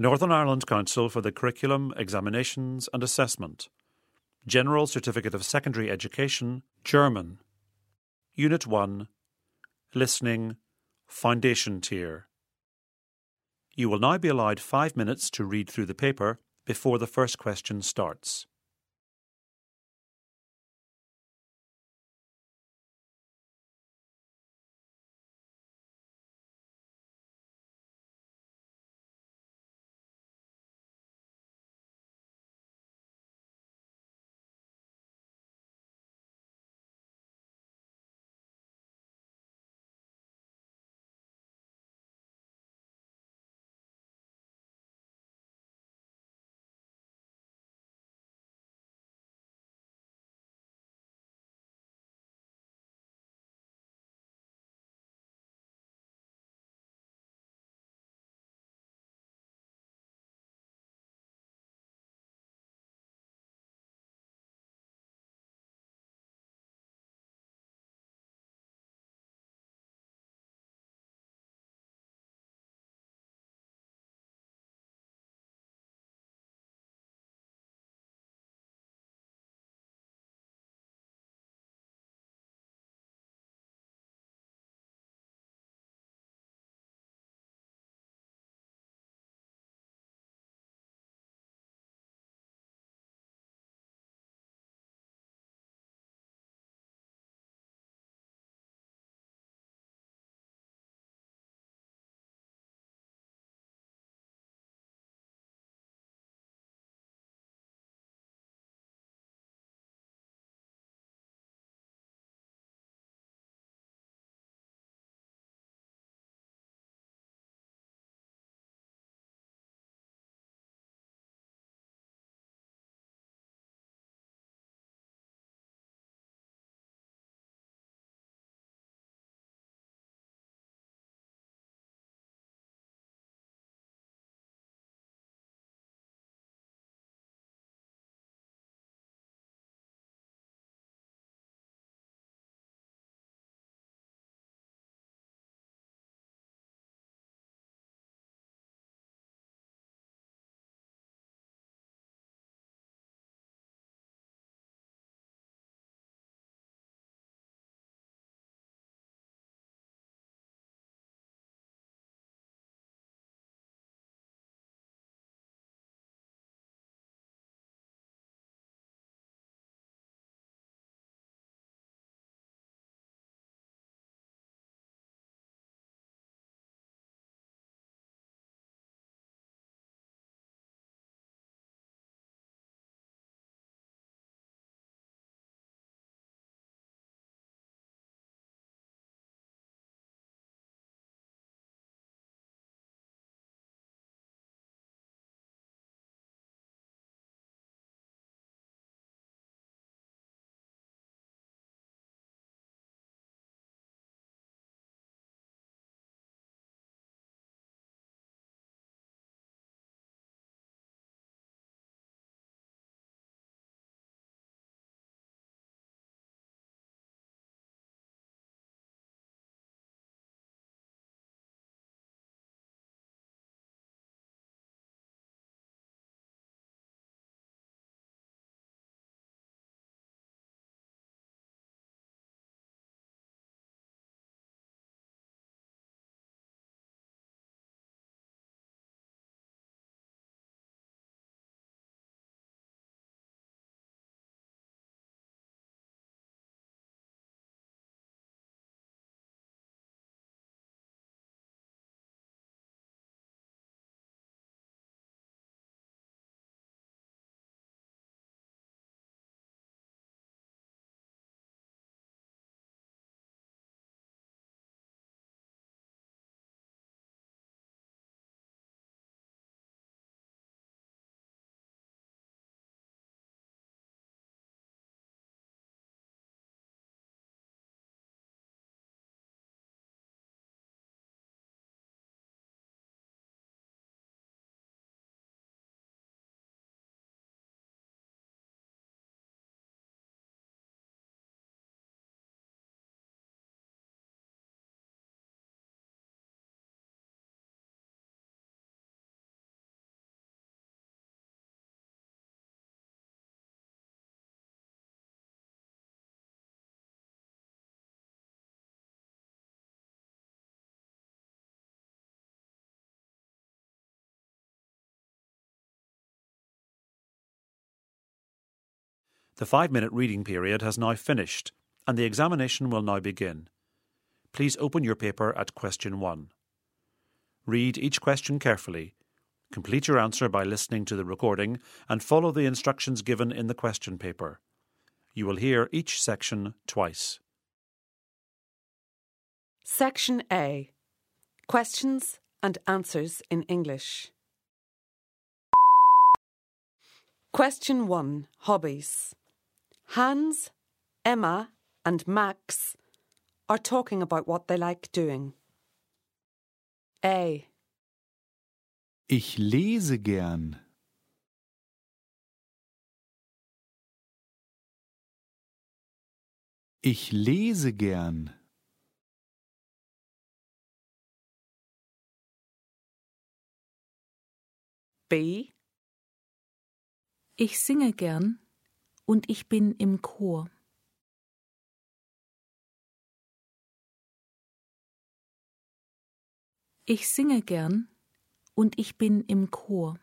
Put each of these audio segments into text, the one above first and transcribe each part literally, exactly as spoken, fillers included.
Northern Ireland Council for the Curriculum, Examinations and Assessment. General Certificate of Secondary Education, German. Unit one. Listening, Foundation Tier. You will now be allowed five minutes to read through the paper before the first question starts. The five-minute reading period has now finished, and the examination will now begin. Please open your paper at question one. Read each question carefully. Complete your answer by listening to the recording and follow the instructions given in the question paper. You will hear each section twice. Section A. Questions and answers in English. Question one. Hobbies. Hans, Emma and Max are talking about what they like doing. A. Ich lese gern. Ich lese gern. B. Ich singe gern und ich bin im Chor. Ich singe gern und ich bin im Chor.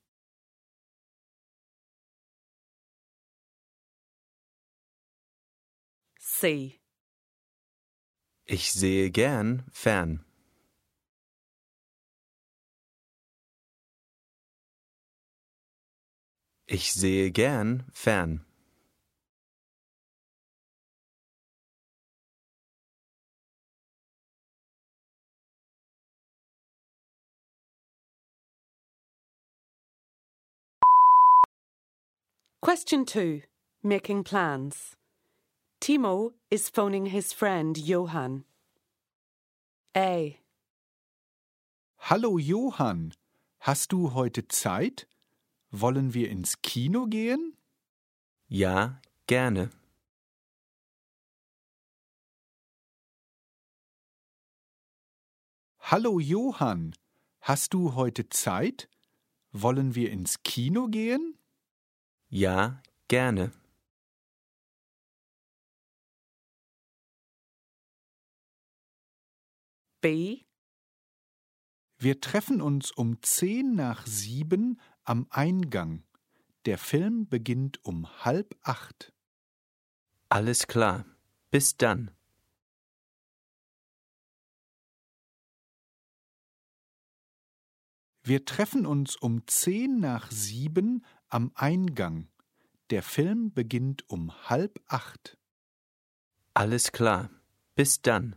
C. Ich sehe gern fern. Ich sehe gern fern. Question two. Making plans. Timo is phoning his friend Johann. A. Hallo Johann, hast du heute Zeit? Wollen wir ins Kino gehen? Ja, gerne. Hallo Johann, hast du heute Zeit? Wollen wir ins Kino gehen? Ja, gerne. B. Wir treffen uns um zehn nach sieben am Eingang. Der Film beginnt um halb acht. Alles klar. Bis dann. Wir treffen uns um zehn nach sieben am Eingang. Der Film beginnt um halb acht. Alles klar. Bis dann.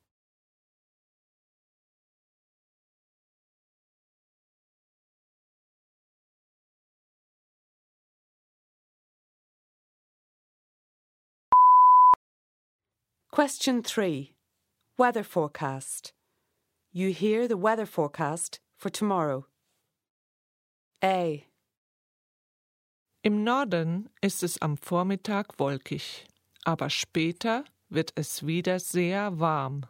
Question three. Weather forecast. You hear the weather forecast for tomorrow. A. Im Norden ist es am Vormittag wolkig, aber später wird es wieder sehr warm.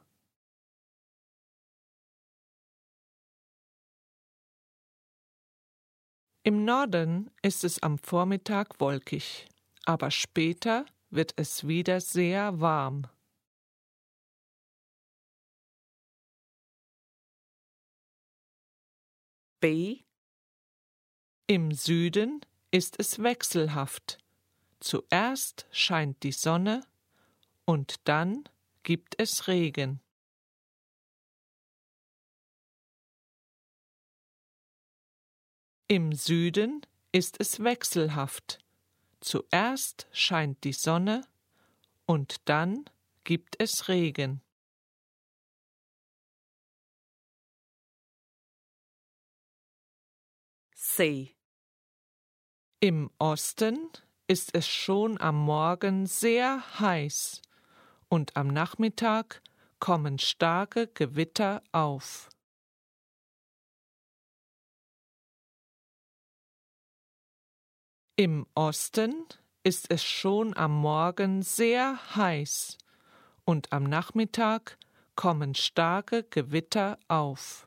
Im Norden ist es am Vormittag wolkig, aber später wird es wieder sehr warm. B. Im Süden ist es wechselhaft. Zuerst scheint die Sonne und dann gibt es Regen. Im Süden ist es wechselhaft. Zuerst scheint die Sonne und dann gibt es Regen. C. Im Osten ist es schon am Morgen sehr heiß und am Nachmittag kommen starke Gewitter auf. Im Osten ist es schon am Morgen sehr heiß und am Nachmittag kommen starke Gewitter auf.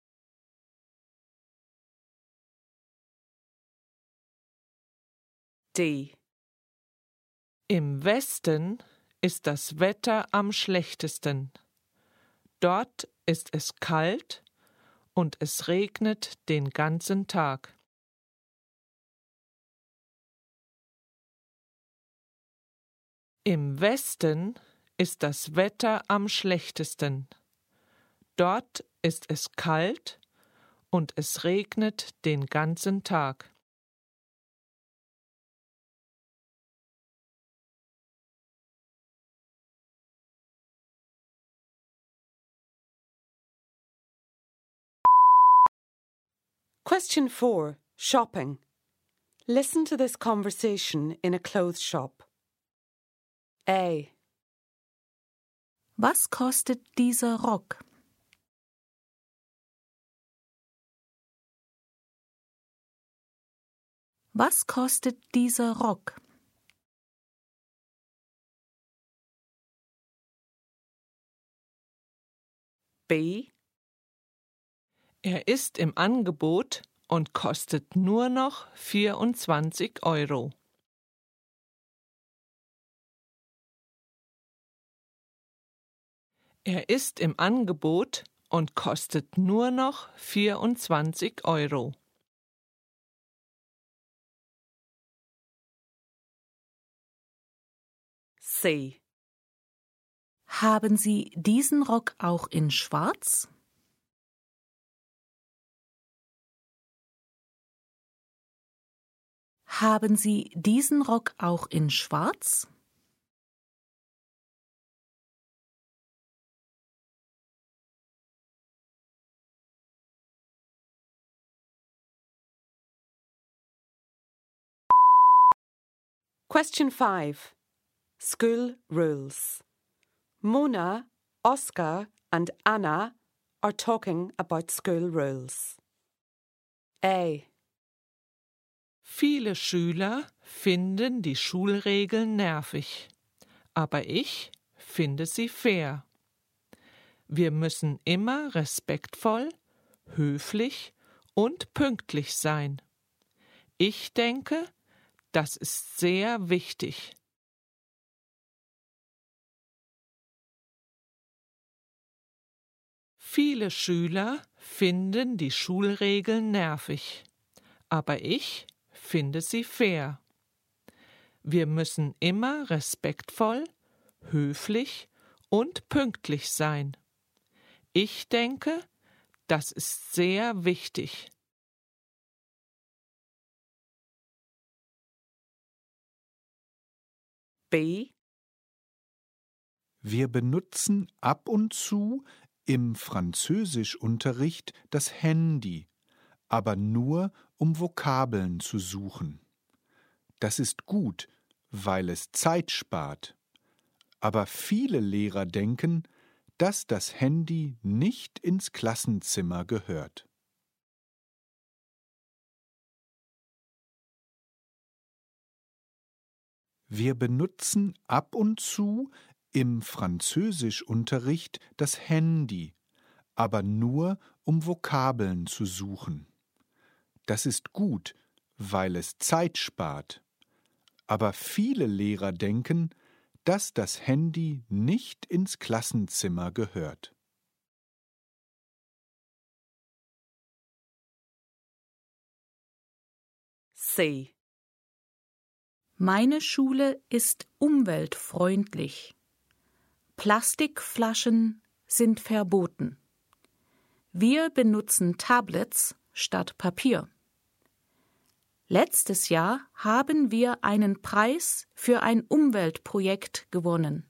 D. Im Westen ist das Wetter am schlechtesten. Dort ist es kalt und es regnet den ganzen Tag. Im Westen ist das Wetter am schlechtesten. Dort ist es kalt und es regnet den ganzen Tag. Question four. Shopping. Listen to this conversation in a clothes shop. A. Was kostet dieser Rock? Was kostet dieser Rock? B. Er ist im Angebot und kostet nur noch vierundzwanzig Euro. Er ist im Angebot und kostet nur noch vierundzwanzig Euro. C. Haben Sie diesen Rock auch in Schwarz? Haben Sie diesen Rock auch in Schwarz? Question five. School rules. Mona, Oscar and Anna are talking about school rules. A. Viele Schüler finden die Schulregeln nervig, aber ich finde sie fair. Wir müssen immer respektvoll, höflich und pünktlich sein. Ich denke, das ist sehr wichtig. Viele Schüler finden die Schulregeln nervig, aber ich finde sie fair. Wir müssen immer respektvoll, höflich und pünktlich sein. Ich denke, das ist sehr wichtig. B. Wir benutzen ab und zu im Französischunterricht das Handy, aber nur um Vokabeln zu suchen. Das ist gut, weil es Zeit spart. Aber viele Lehrer denken, dass das Handy nicht ins Klassenzimmer gehört. Wir benutzen ab und zu im Französischunterricht das Handy, aber nur um Vokabeln zu suchen. Das ist gut, weil es Zeit spart. Aber viele Lehrer denken, dass das Handy nicht ins Klassenzimmer gehört. C. Meine Schule ist umweltfreundlich. Plastikflaschen sind verboten. Wir benutzen Tablets statt Papier. Letztes Jahr haben wir einen Preis für ein Umweltprojekt gewonnen.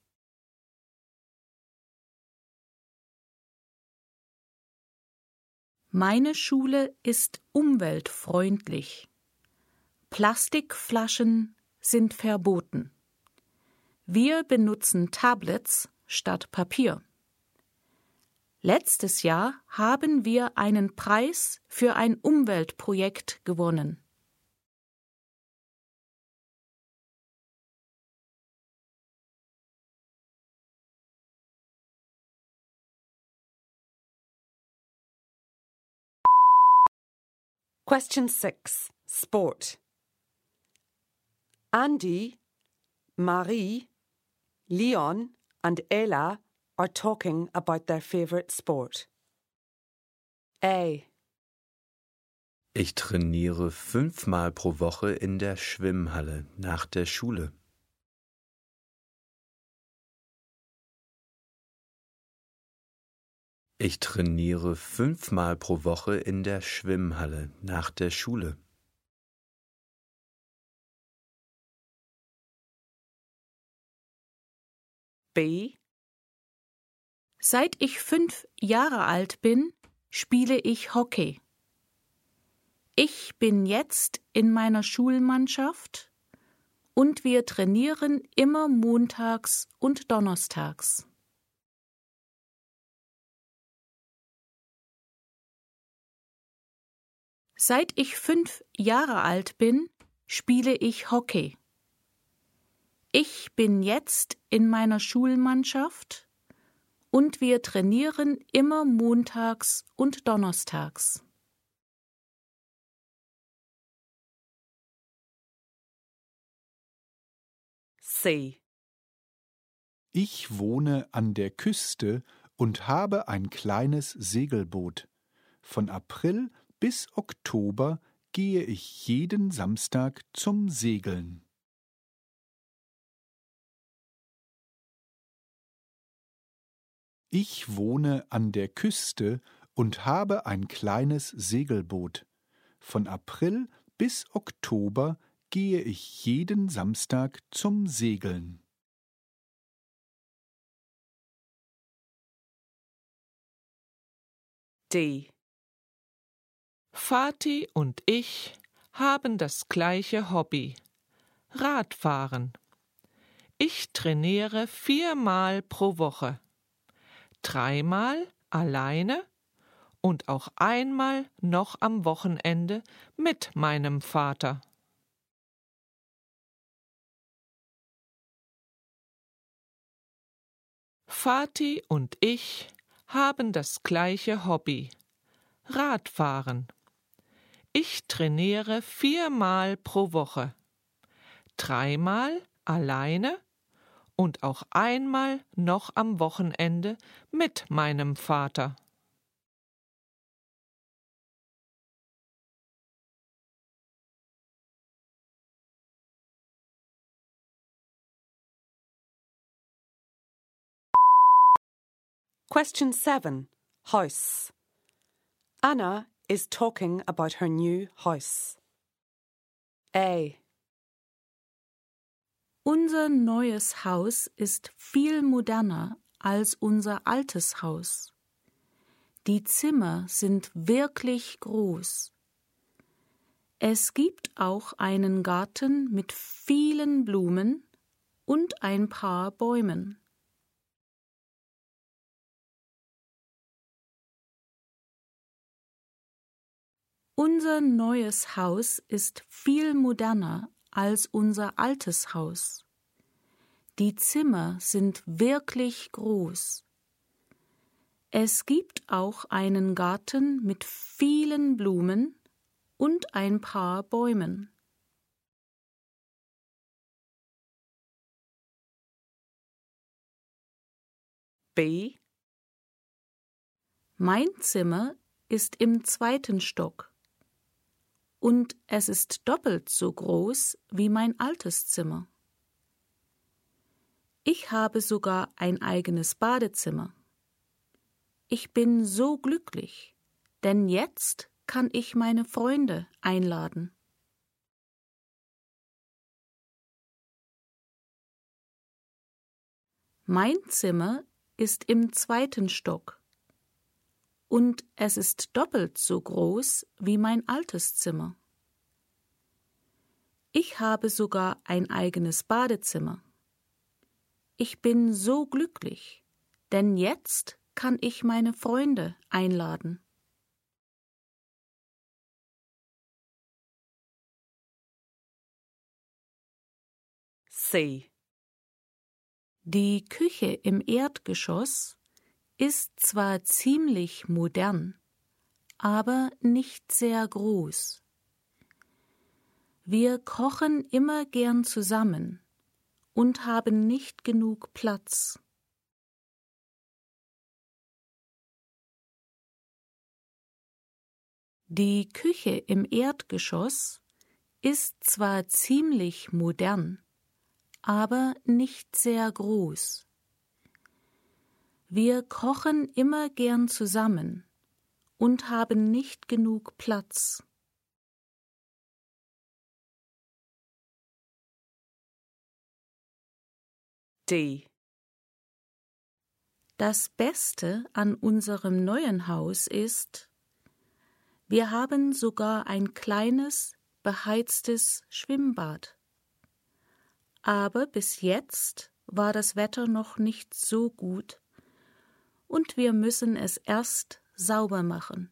Meine Schule ist umweltfreundlich. Plastikflaschen sind verboten. Wir benutzen Tablets statt Papier. Letztes Jahr haben wir einen Preis für ein Umweltprojekt gewonnen. Question six. Sport. Andy, Marie, Leon and Ella are talking about their favourite sport. A. Ich trainiere fünfmal pro Woche in der Schwimmhalle nach der Schule. Ich trainiere fünfmal pro Woche in der Schwimmhalle nach der Schule. B. Seit ich fünf Jahre alt bin, spiele ich Hockey. Ich bin jetzt in meiner Schulmannschaft und wir trainieren immer montags und donnerstags. Seit ich fünf Jahre alt bin, spiele ich Hockey. Ich bin jetzt in meiner Schulmannschaft und wir trainieren immer montags und donnerstags. C. Ich wohne an der Küste und habe ein kleines Segelboot. Von April bis Oktober gehe ich jeden Samstag zum Segeln. Ich wohne an der Küste und habe ein kleines Segelboot. Von April bis Oktober gehe ich jeden Samstag zum Segeln. D. Vati und ich haben das gleiche Hobby: Radfahren. Ich trainiere viermal pro Woche. Dreimal alleine und auch einmal noch am Wochenende mit meinem Vater. Vati und ich haben das gleiche Hobby: Radfahren. Ich trainiere viermal pro Woche. Dreimal alleine und auch einmal noch am Wochenende mit meinem Vater. Question seven. House. Anna is talking about her new house. A. Unser neues Haus ist viel moderner als unser altes Haus. Die Zimmer sind wirklich groß. Es gibt auch einen Garten mit vielen Blumen und ein paar Bäumen. Unser neues Haus ist viel moderner als unser altes Haus. Die Zimmer sind wirklich groß. Es gibt auch einen Garten mit vielen Blumen und ein paar Bäumen. B. Mein Zimmer ist im zweiten Stock. Und es ist doppelt so groß wie mein altes Zimmer. Ich habe sogar ein eigenes Badezimmer. Ich bin so glücklich, denn jetzt kann ich meine Freunde einladen. Mein Zimmer ist im zweiten Stock. Und es ist doppelt so groß wie mein altes Zimmer. Ich habe sogar ein eigenes Badezimmer. Ich bin so glücklich, denn jetzt kann ich meine Freunde einladen. C. Die Küche im Erdgeschoss ist zwar ziemlich modern, aber nicht sehr groß. Wir kochen immer gern zusammen und haben nicht genug Platz. Die Küche im Erdgeschoss ist zwar ziemlich modern, aber nicht sehr groß. Wir kochen immer gern zusammen und haben nicht genug Platz. D. Das Beste an unserem neuen Haus ist, wir haben sogar ein kleines, beheiztes Schwimmbad. Aber bis jetzt war das Wetter noch nicht so gut und wir müssen es erst sauber machen.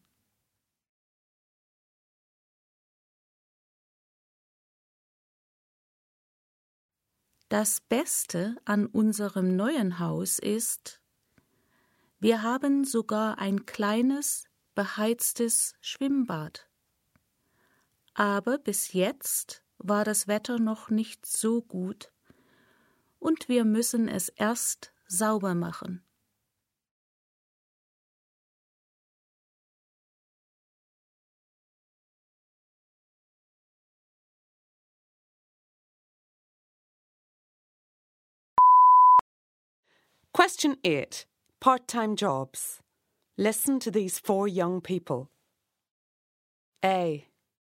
Das Beste an unserem neuen Haus ist, wir haben sogar ein kleines, beheiztes Schwimmbad. Aber bis jetzt war das Wetter noch nicht so gut und wir müssen es erst sauber machen. Question eight. Part-time jobs. Listen to these four young people. A.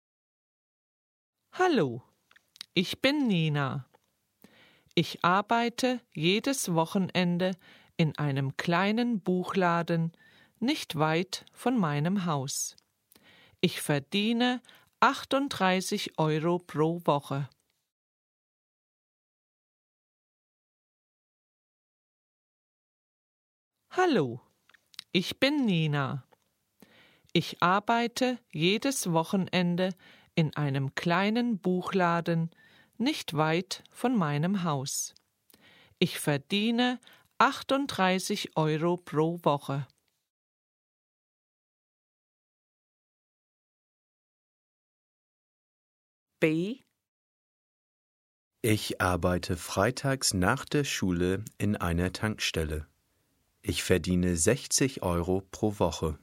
Hallo, ich bin Nina. Ich arbeite jedes Wochenende in einem kleinen Buchladen nicht weit von meinem Haus. Ich verdiene achtunddreißig Euro pro Woche. Hallo, ich bin Nina. Ich arbeite jedes Wochenende in einem kleinen Buchladen nicht weit von meinem Haus. Ich verdiene achtunddreißig Euro pro Woche. B. Ich arbeite freitags nach der Schule in einer Tankstelle. Ich verdiene sechzig Euro pro Woche.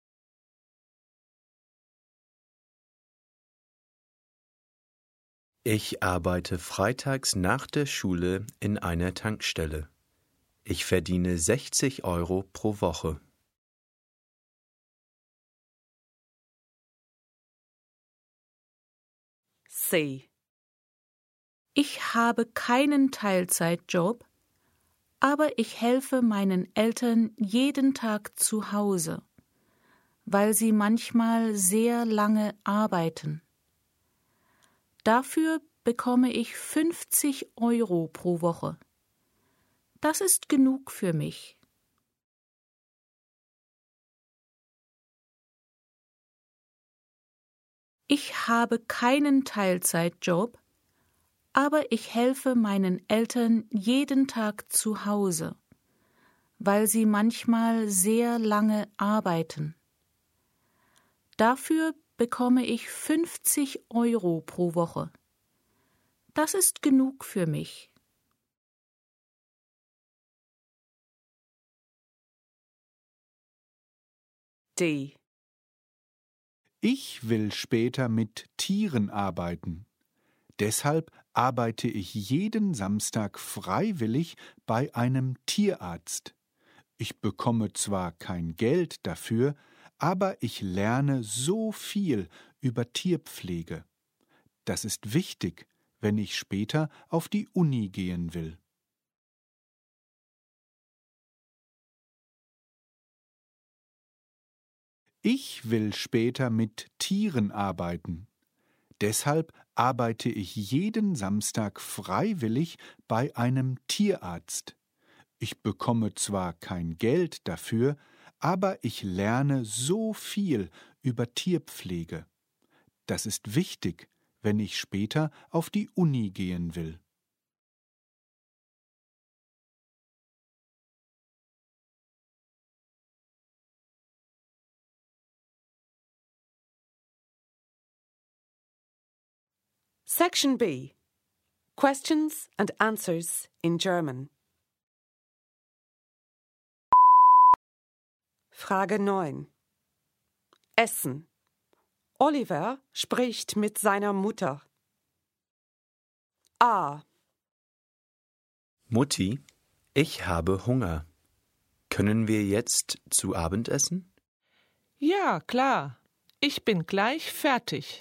Ich arbeite freitags nach der Schule in einer Tankstelle. Ich verdiene sechzig Euro pro Woche. C. Ich habe keinen Teilzeitjob, aber ich helfe meinen Eltern jeden Tag zu Hause, weil sie manchmal sehr lange arbeiten. Dafür bekomme ich fünfzig Euro pro Woche. Das ist genug für mich. Ich habe keinen Teilzeitjob, aber ich helfe meinen Eltern jeden Tag zu Hause, weil sie manchmal sehr lange arbeiten. Dafür bekomme ich fünfzig Euro pro Woche. Das ist genug für mich. D. Ich will später mit Tieren arbeiten. Deshalb arbeite ich jeden Samstag freiwillig bei einem Tierarzt. Ich bekomme zwar kein Geld dafür, aber ich lerne so viel über Tierpflege. Das ist wichtig, wenn ich später auf die Uni gehen will. Ich will später mit Tieren arbeiten. Deshalb arbeite ich jeden Samstag freiwillig bei einem Tierarzt. Ich bekomme zwar kein Geld dafür, aber ich lerne so viel über Tierpflege. Das ist wichtig, wenn ich später auf die Uni gehen will. Section B. Questions and answers in German. Frage neun. Essen. Oliver spricht mit seiner Mutter. A. Mutti, ich habe Hunger. Können wir jetzt zu Abend essen? Ja, klar. Ich bin gleich fertig.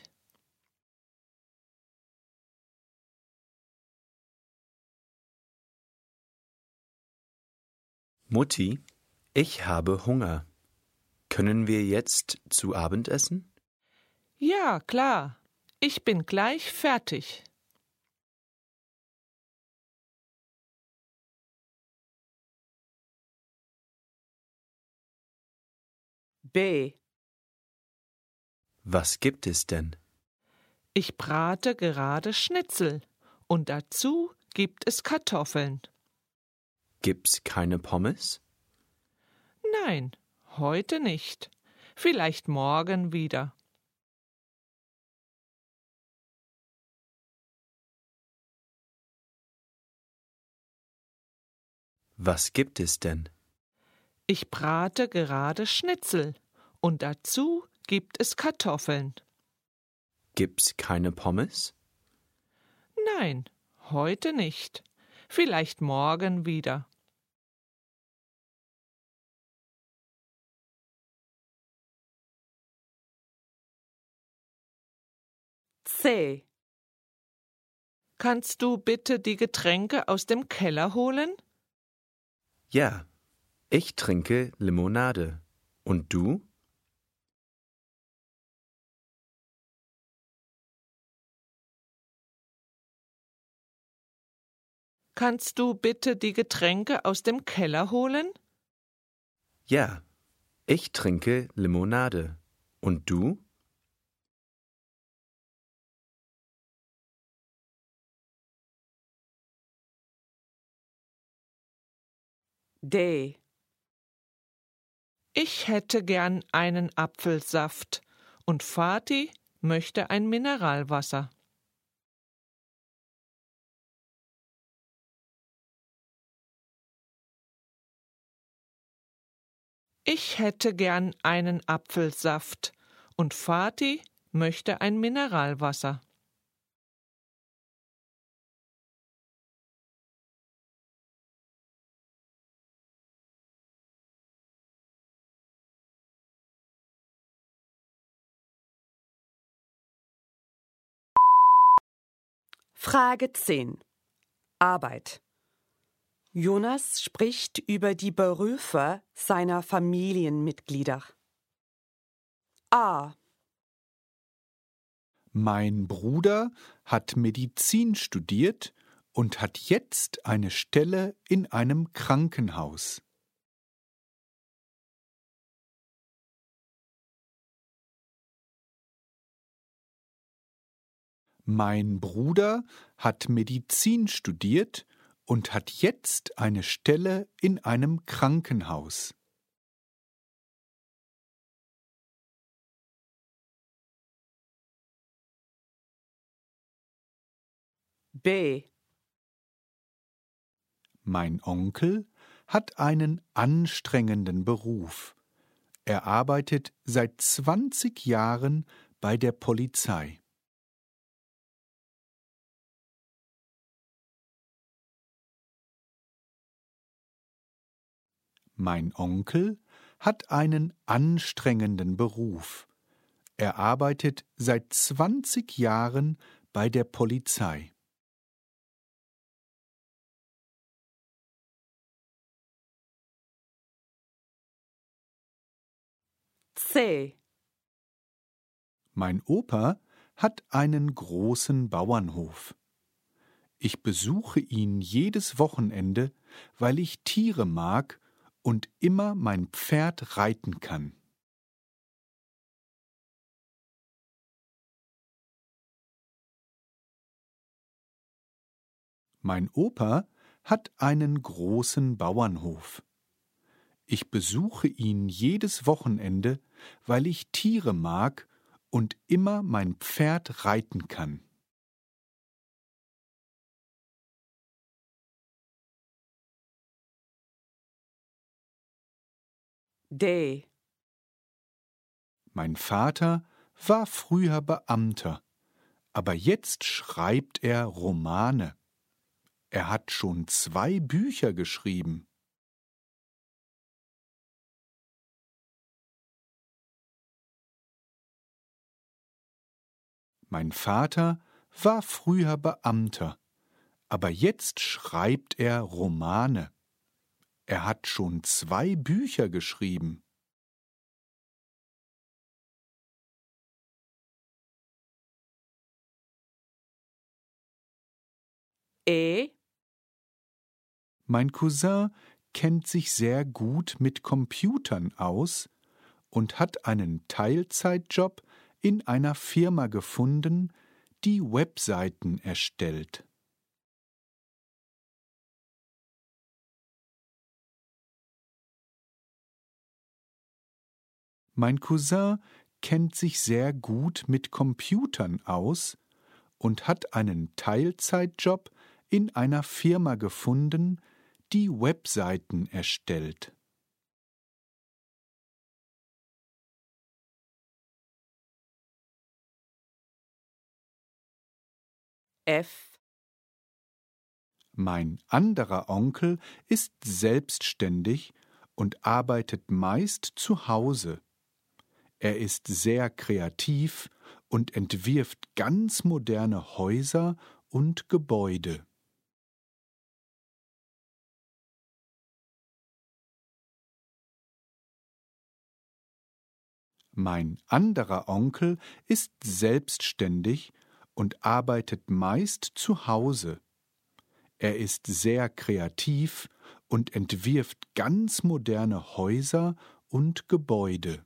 Mutti, ich habe Hunger. Können wir jetzt zu Abend essen? Ja, klar. Ich bin gleich fertig. B. Was gibt es denn? Ich brate gerade Schnitzel und dazu gibt es Kartoffeln. Gibt's keine Pommes? Nein, heute nicht. Vielleicht morgen wieder. Was gibt es denn? Ich brate gerade Schnitzel und dazu gibt es Kartoffeln. Gibt's keine Pommes? Nein, heute nicht. Vielleicht morgen wieder. C. Kannst du bitte die Getränke aus dem Keller holen? Ja, ich trinke Limonade. Und du? Kannst du bitte die Getränke aus dem Keller holen? Ja, ich trinke Limonade. Und du? D. Ich hätte gern einen Apfelsaft und Vati möchte ein Mineralwasser. Ich hätte gern einen Apfelsaft und Vati möchte ein Mineralwasser. Frage zehn. Arbeit. Jonas spricht über die Berufe seiner Familienmitglieder. A. Mein Bruder hat Medizin studiert und hat jetzt eine Stelle in einem Krankenhaus. Mein Bruder hat Medizin studiert und hat jetzt eine Stelle in einem Krankenhaus. B. Mein Onkel hat einen anstrengenden Beruf. Er arbeitet seit zwanzig Jahren bei der Polizei. Mein Onkel hat einen anstrengenden Beruf. Er arbeitet seit zwanzig Jahren bei der Polizei. C. Mein Opa hat einen großen Bauernhof. Ich besuche ihn jedes Wochenende, weil ich Tiere mag und immer mein Pferd reiten kann. Mein Opa hat einen großen Bauernhof. Ich besuche ihn jedes Wochenende, weil ich Tiere mag und immer mein Pferd reiten kann. D. Mein Vater war früher Beamter, aber jetzt schreibt er Romane. Er hat schon zwei Bücher geschrieben. Mein Vater war früher Beamter, aber jetzt schreibt er Romane. Er hat schon zwei Bücher geschrieben. E. Mein Cousin kennt sich sehr gut mit Computern aus und hat einen Teilzeitjob in einer Firma gefunden, die Webseiten erstellt. Mein Cousin kennt sich sehr gut mit Computern aus und hat einen Teilzeitjob in einer Firma gefunden, die Webseiten erstellt. F. Mein anderer Onkel ist selbstständig und arbeitet meist zu Hause. Er ist sehr kreativ und entwirft ganz moderne Häuser und Gebäude. Mein anderer Onkel ist selbstständig und arbeitet meist zu Hause. Er ist sehr kreativ und entwirft ganz moderne Häuser und Gebäude.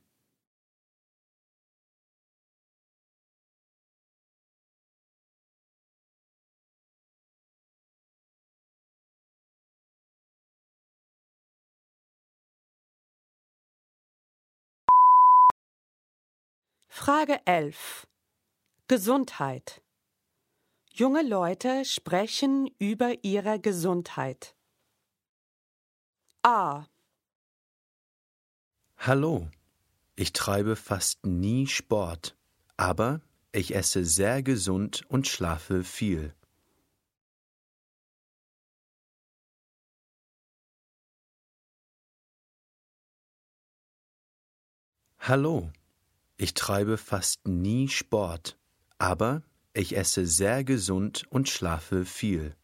Frage elf. Gesundheit. Junge Leute sprechen über ihre Gesundheit. A. Hallo, ich treibe fast nie Sport, aber ich esse sehr gesund und schlafe viel. Hallo, ich treibe fast nie Sport, aber ich esse sehr gesund und schlafe viel.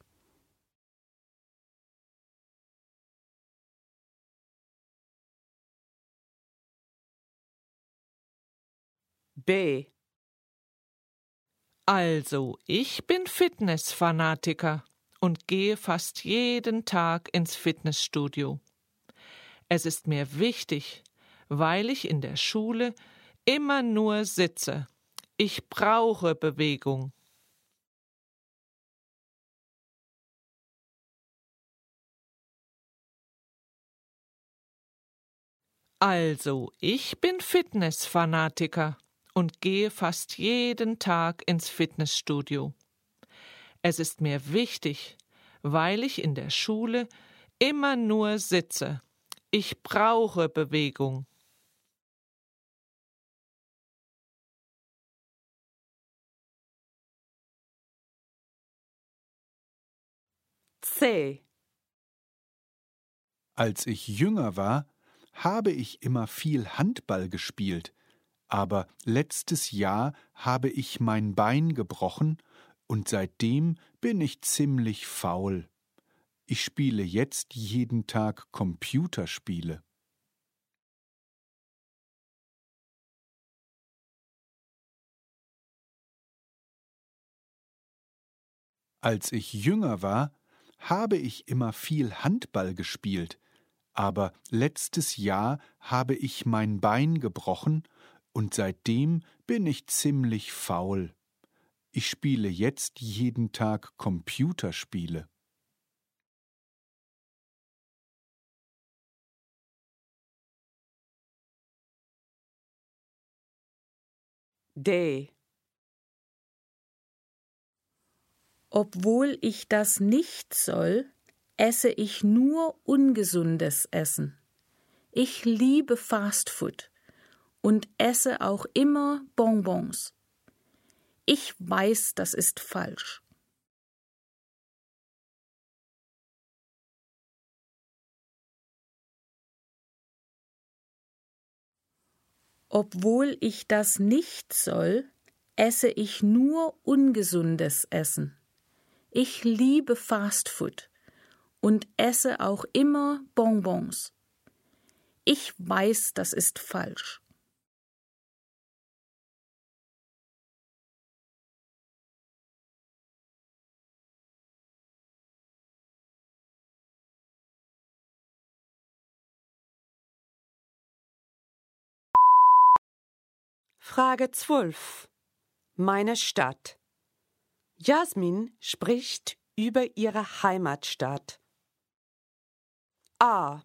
B. Also, ich bin Fitnessfanatiker und gehe fast jeden Tag ins Fitnessstudio. Es ist mir wichtig, weil ich in der Schule immer nur sitze. Ich brauche Bewegung. Also, ich bin Fitnessfanatiker und gehe fast jeden Tag ins Fitnessstudio. Es ist mir wichtig, weil ich in der Schule immer nur sitze. Ich brauche Bewegung. C. Als ich jünger war, habe ich immer viel Handball gespielt, aber letztes Jahr habe ich mein Bein gebrochen und seitdem bin ich ziemlich faul. Ich spiele jetzt jeden Tag Computerspiele. Als ich jünger war, habe ich immer viel Handball gespielt, aber letztes Jahr habe ich mein Bein gebrochen und seitdem bin ich ziemlich faul. Ich spiele jetzt jeden Tag Computerspiele. D. Obwohl ich das nicht soll, esse ich nur ungesundes Essen. Ich liebe Fastfood und esse auch immer Bonbons. Ich weiß, das ist falsch. Obwohl ich das nicht soll, esse ich nur ungesundes Essen. Ich liebe Fastfood und esse auch immer Bonbons. Ich weiß, das ist falsch. Frage zwölf. Meine Stadt. Jasmin spricht über ihre Heimatstadt. A.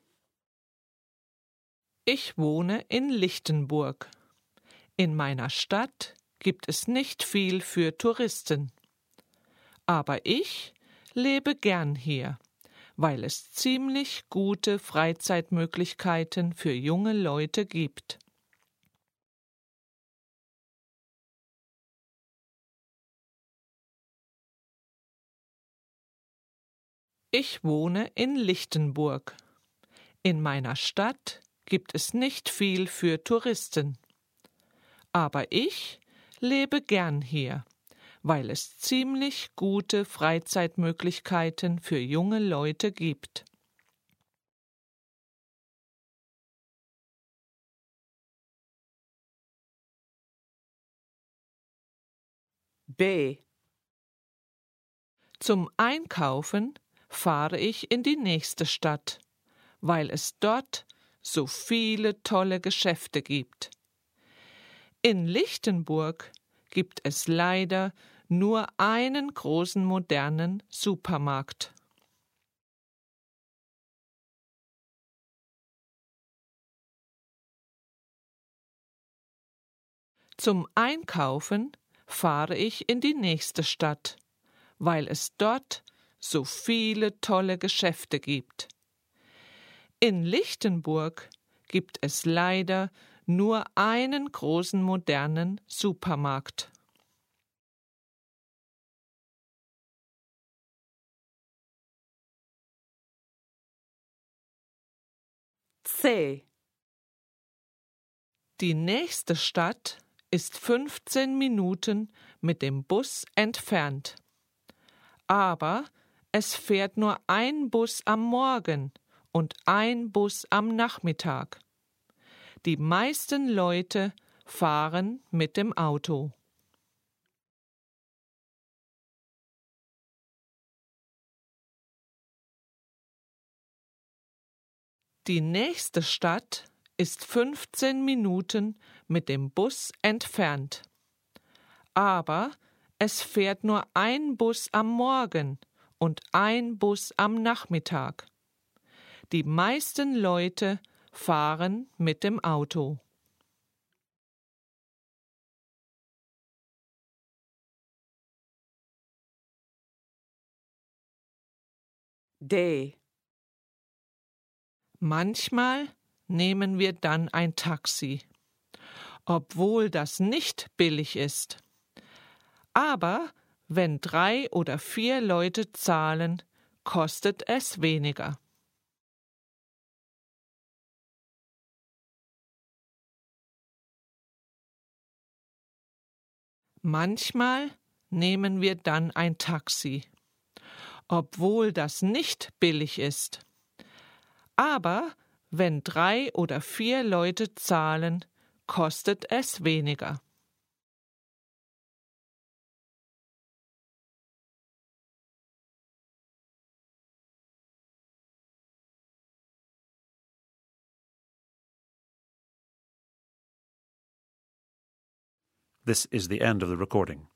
Ich wohne in Lichtenburg. In meiner Stadt gibt es nicht viel für Touristen. Aber ich lebe gern hier, weil es ziemlich gute Freizeitmöglichkeiten für junge Leute gibt. Ich wohne in Lichtenburg. In meiner Stadt gibt es nicht viel für Touristen. Aber ich lebe gern hier, weil es ziemlich gute Freizeitmöglichkeiten für junge Leute gibt. B. Zum Einkaufen fahre ich in die nächste Stadt, weil es dort so viele tolle Geschäfte gibt. In Lichtenburg gibt es leider nur einen großen modernen Supermarkt. Zum Einkaufen fahre ich in die nächste Stadt, weil es dort so viele tolle Geschäfte gibt. In Lichtenburg gibt es leider nur einen großen modernen Supermarkt. C. Die nächste Stadt ist fünfzehn Minuten mit dem Bus entfernt. Aber es fährt nur ein Bus am Morgen und ein Bus am Nachmittag. Die meisten Leute fahren mit dem Auto. Die nächste Stadt ist fünfzehn Minuten mit dem Bus entfernt. Aber es fährt nur ein Bus am Morgen und ein Bus am Nachmittag. Die meisten Leute fahren mit dem Auto. D. Manchmal nehmen wir dann ein Taxi, obwohl das nicht billig ist. Aber wenn drei oder vier Leute zahlen, kostet es weniger. Manchmal nehmen wir dann ein Taxi, obwohl das nicht billig ist. Aber wenn drei oder vier Leute zahlen, kostet es weniger. This is the end of the recording.